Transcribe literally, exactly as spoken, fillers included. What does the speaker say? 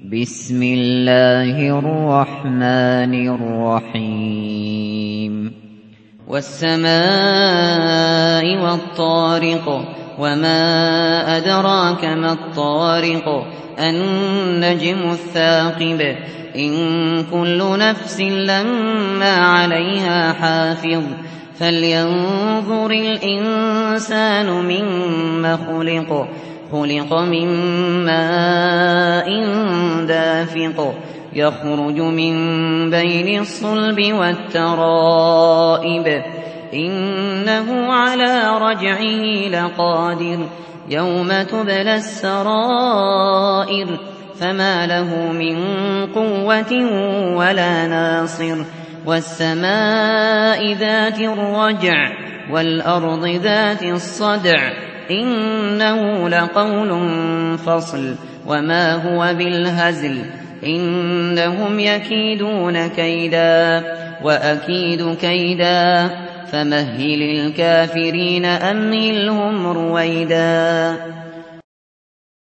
بسم الله الرحمن الرحيم والسماء والطارق وما أدراك ما الطارق النجم الثاقب إن كل نفس لما عليها حافظ فلينظر الإنسان مما خلق خلق من ماء دافق يخرج من بين الصلب والترائب إنه على رجعه لقادر يوم تبلى السرائر فما له من قوة ولا ناصر والسماء ذات الرجع والأرض ذات الصدع إنه لقول فصل وما هو بالهزل إنهم يكيدون كيدا وأكيد كيدا فمهل الكافرين أمهلهم رويدا.